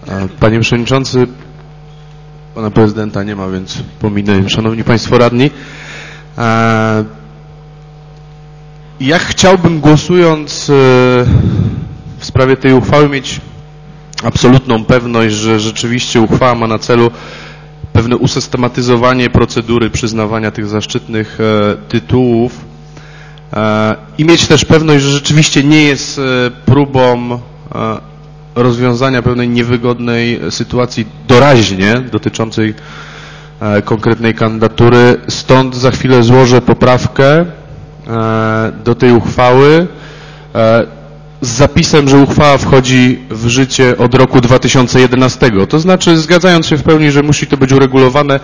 Panie Przewodniczący, Pana Prezydenta nie ma, więc pominę. Szanowni Państwo Radni, ja chciałbym, głosując w sprawie tej uchwały, mieć absolutną pewność, że rzeczywiście uchwała ma na celu pewne usystematyzowanie procedury przyznawania tych zaszczytnych tytułów i mieć też pewność, że rzeczywiście nie jest próbą rozwiązania pewnej niewygodnej sytuacji doraźnie dotyczącej konkretnej kandydatury. Stąd za chwilę złożę poprawkę do tej uchwały z zapisem, że uchwała wchodzi w życie od roku 2011. To znaczy, zgadzając się w pełni, że musi to być uregulowane,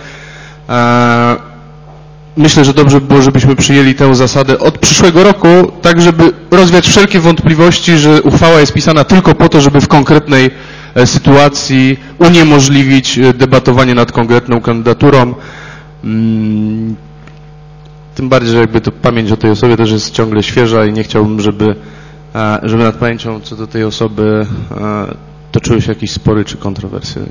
myślę, że dobrze by było, żebyśmy przyjęli tę zasadę od przyszłego roku, tak żeby rozwiać wszelkie wątpliwości, że uchwała jest pisana tylko po to, żeby w konkretnej sytuacji uniemożliwić debatowanie nad konkretną kandydaturą. Tym bardziej, że jakby to pamięć o tej osobie też jest ciągle świeża i nie chciałbym, żeby nad pamięcią co do tej osoby toczyły się jakieś spory czy kontrowersje.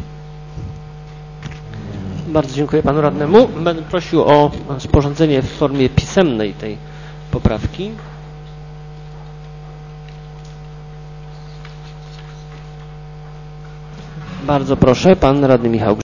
Bardzo dziękuję panu radnemu. Będę prosił o sporządzenie w formie pisemnej tej poprawki. Bardzo proszę, pan radny Michał